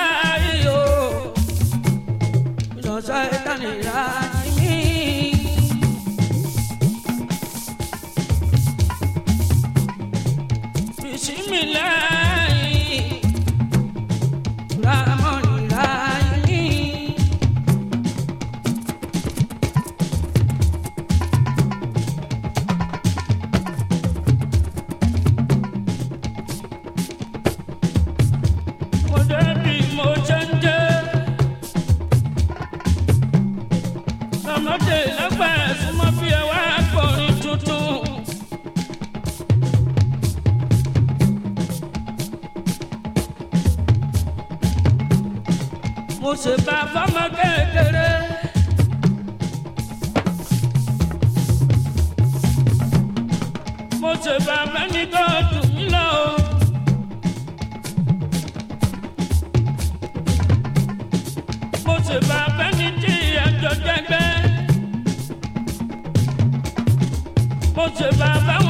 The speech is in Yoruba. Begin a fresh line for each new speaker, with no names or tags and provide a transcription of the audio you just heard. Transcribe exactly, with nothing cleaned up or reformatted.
yo no shaitan rajim bismillah mo ṣe bá fọmọ kékeré mo ṣe bá fẹ́ni tó dùn mí lọ mo ṣe bá fẹ́ni tí ẹjọ́ jẹgbẹ́ mo ṣe bá fẹ́wọ̀n.